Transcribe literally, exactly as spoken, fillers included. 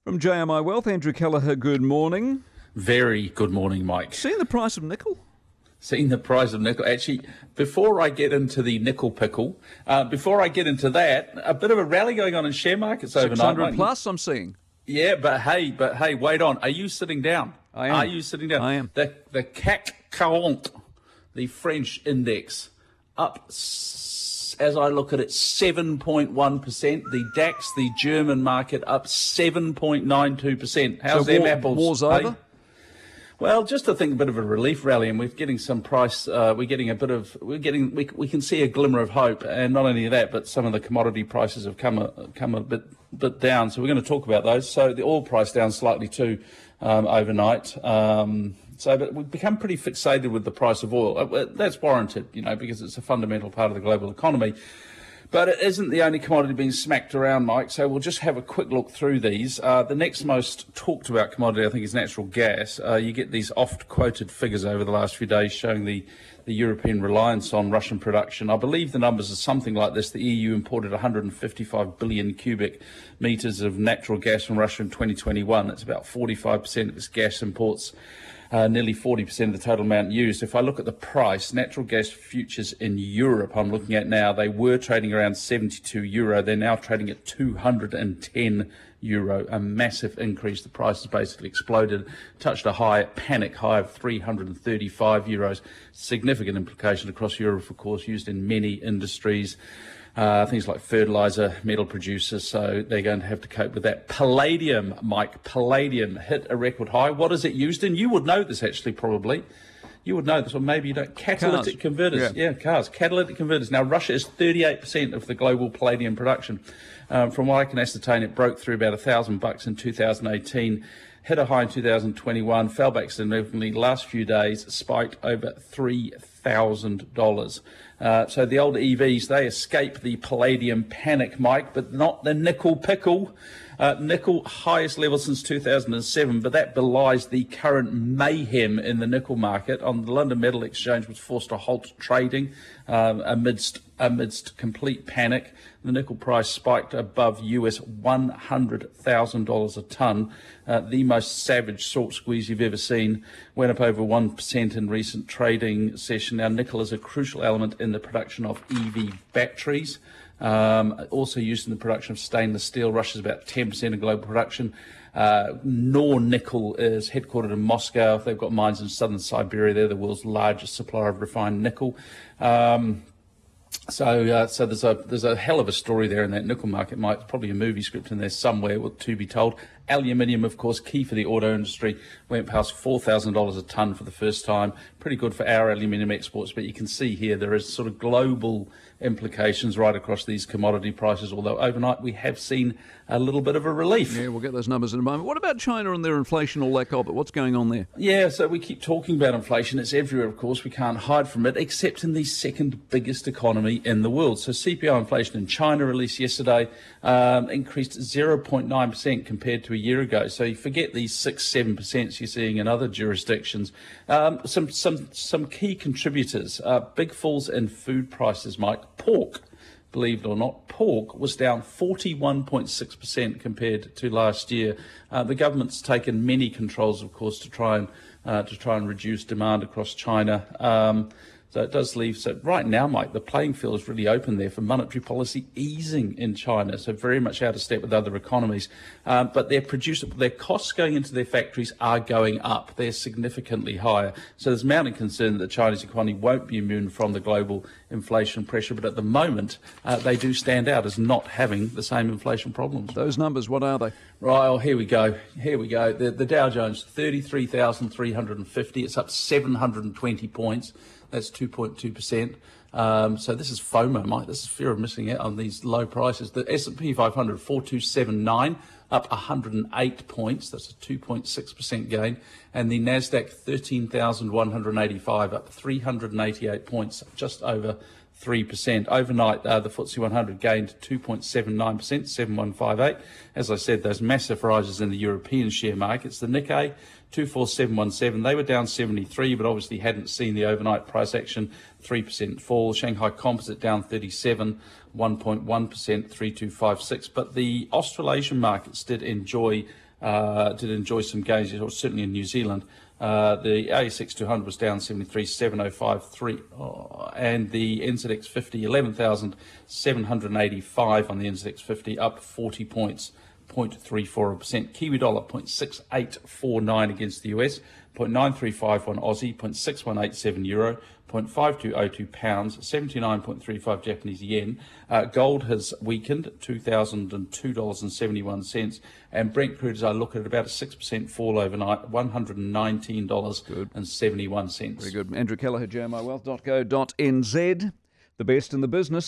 From J M I Wealth, Andrew Kelleher, good morning. Very good morning, Mike. Seeing the price of nickel? Seeing the price of nickel. Actually, before I get into the nickel pickle, uh, before I get into that, a bit of a rally going on in share markets overnight. six hundred plus, I'm seeing. Yeah, but hey, but hey, wait on. Are you sitting down? I am. Are you sitting down? I am. The, the C A C quarante, the French index, up, s- as I look at it, seven point one percent. The DAX, the German market, up seven point nine two percent. How's So them war- apples? war's hey? over? Well, just to think a bit of a relief rally, and we're getting some price. Uh, we're getting a bit of. We're getting. We, we can see a glimmer of hope, and not only that, but some of the commodity prices have come a come a bit bit down. So we're going to talk about those. So the oil price down slightly too um, overnight. Um, so, but we've become pretty fixated with the price of oil. Uh, That's warranted, you know, because it's a fundamental part of the global economy. But it isn't the only commodity being smacked around, Mike, so we'll just have a quick look through these. Uh, the next most talked about commodity, I think, is natural gas. Uh, you get these oft-quoted figures over the last few days showing the, the European reliance on Russian production. I believe the numbers are something like this. The E U imported one hundred fifty-five billion cubic metres of natural gas from Russia in twenty twenty-one. That's about forty-five percent of its gas imports. Uh, nearly forty percent of the total amount used. If I look at the price, natural gas futures in Europe, I'm looking at now, they were trading around seventy-two euro. They're now trading at two hundred ten euro, a massive increase. The price has basically exploded, touched a high, panic high of three hundred thirty-five euros. Significant implication across Europe, of course, used in many industries. Uh, things like fertilizer, metal producers, so they're going to have to cope with that. Palladium, Mike, palladium hit a record high. What is it used in? You would know this, actually, probably. You would know this, or maybe you don't. Catalytic Cars. converters. Yeah. yeah, cars. Catalytic converters. Now, Russia is thirty-eight percent of the global palladium production. Um, from what I can ascertain, it broke through about a thousand bucks in two thousand eighteen. Hit a high in two thousand twenty-one, fell back significantly. Last few days, spiked over three thousand dollars. Uh, so the old E Vs, they escape the palladium panic, Mike, but not the nickel pickle. Uh, nickel, highest level since two thousand seven, but that belies the current mayhem in the nickel market. On the London Metal Exchange was forced to halt trading um, amidst amidst complete panic. The nickel price spiked above U S one hundred thousand dollars a tonne, uh, the most savage salt squeeze you've ever seen. Went up over one percent in recent trading session. Now, nickel is a crucial element in the production of E V batteries. Um, also used in the production of stainless steel. Russia's about ten percent of global production. Uh, Nornickel is headquartered in Moscow. They've got mines in southern Siberia. They're the world's largest supplier of refined nickel. Um, So, uh, so there's a there's a hell of a story there in that nickel market. Mike, probably a movie script in there somewhere to be told. Aluminium, of course, key for the auto industry, went past four thousand dollars a tonne for the first time. Pretty good for our aluminium exports, but you can see here there is sort of global implications right across these commodity prices, although overnight we have seen a little bit of a relief. Yeah, we'll get those numbers in a moment. What about China and their inflation, all that gobbit? What's going on there? Yeah, so we keep talking about inflation. It's everywhere, of course. We can't hide from it, except in the second biggest economy in the world. So C P I inflation in China released yesterday um, increased zero point nine percent compared to a year ago. So you forget these six, seven percent you're seeing in other jurisdictions. Um, some some some key contributors: uh, big falls in food prices. Mike, pork. Believe it or not, pork was down forty-one point six percent compared to last year. Uh, the government's taken many controls, of course, to try and uh, to try and reduce demand across China. Um, So it does leave, so right now, Mike, the playing field is really open there for monetary policy easing in China, so very much out of step with other economies. Um, but their producer, their costs going into their factories are going up. They're significantly higher. So there's mounting concern that the Chinese economy won't be immune from the global inflation pressure, but at the moment, uh, they do stand out as not having the same inflation problems. Those numbers, what are they? Right, well, here we go. Here we go. The, the Dow Jones, thirty-three thousand three hundred fifty. It's up seven hundred twenty points. That's two point two percent. Um, so this is FOMO, Mike. This is fear of missing out on these low prices. The S and P five hundred, four two seven nine, up one hundred eight points. That's a two point six percent gain. And the NASDAQ, thirteen thousand one hundred eighty-five, up three hundred eighty-eight points, just over three percent. Overnight, uh, the F T S E one hundred gained two point seven nine percent, seven one five eight. As I said, those massive rises in the European share markets. The Nikkei, two four seven one seven, they were down seventy-three, but obviously hadn't seen the overnight price action, three percent fall. Shanghai Composite down thirty-seven, one point one percent, three two five six. But the Australasian markets did enjoy uh, did enjoy some gains, or certainly in New Zealand. Uh, the A S X two hundred was down seventy-three thousand seven hundred fifty-three, oh, and the N Z X fifty, eleven thousand seven hundred eighty-five on the N Z X fifty, up forty points, zero point three four percent. Kiwi dollar, zero point six eight four nine against the U S, zero point nine three five one Aussie, zero point six one eight seven euro, zero point five two zero two pounds, seventy-nine point three five Japanese yen. Uh, gold has weakened, two thousand two dollars and seventy-one cents, and Brent crude, as I look at it, about a six percent fall overnight, one hundred nineteen dollars and seventy-one cents. Very good. Andrew Kelleher, J M I wealth dot co dot n z, the best in the business.